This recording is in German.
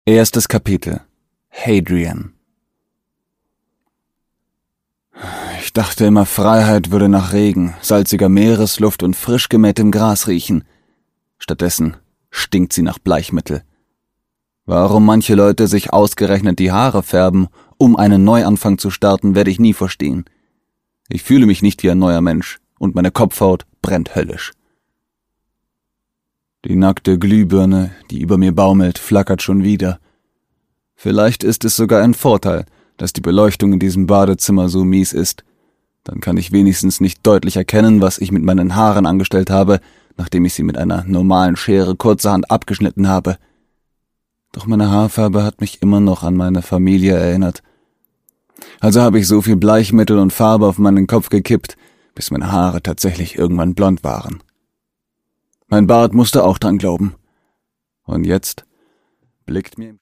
Erstes Kapitel. Hadrian. Ich dachte immer, Freiheit würde nach Regen, salziger Meeresluft und frisch gemähtem Gras riechen. Stattdessen stinkt sie nach Bleichmittel. Warum manche Leute sich ausgerechnet die Haare färben, um einen Neuanfang zu starten, werde ich nie verstehen. Ich fühle mich nicht wie ein neuer Mensch und meine Kopfhaut brennt höllisch. Die nackte Glühbirne, die über mir baumelt, flackert schon wieder. Vielleicht ist es sogar ein Vorteil, dass die Beleuchtung in diesem Badezimmer so mies ist. Dann kann ich wenigstens nicht deutlich erkennen, was ich mit meinen Haaren angestellt habe, nachdem ich sie mit einer normalen Schere kurzerhand abgeschnitten habe. Doch meine Haarfarbe hat mich immer noch an meine Familie erinnert. Also habe ich so viel Bleichmittel und Farbe auf meinen Kopf gekippt, bis meine Haare tatsächlich irgendwann blond waren. Mein Bart musste auch dran glauben. Und jetzt blickt mir